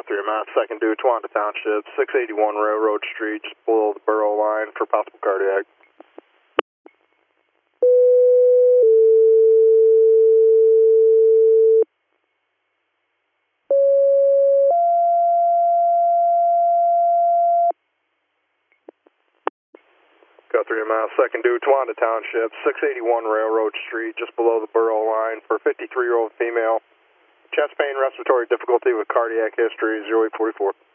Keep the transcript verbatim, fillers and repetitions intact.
three miles, second due, Towanda Township, six eighty-one Railroad Street, just below the borough line for possible cardiac. Got three miles, second due, Towanda Township, six eighty-one Railroad Street, just below the borough line for fifty-three-year-old female. Chest pain, respiratory difficulty with cardiac history, zero eight forty-four.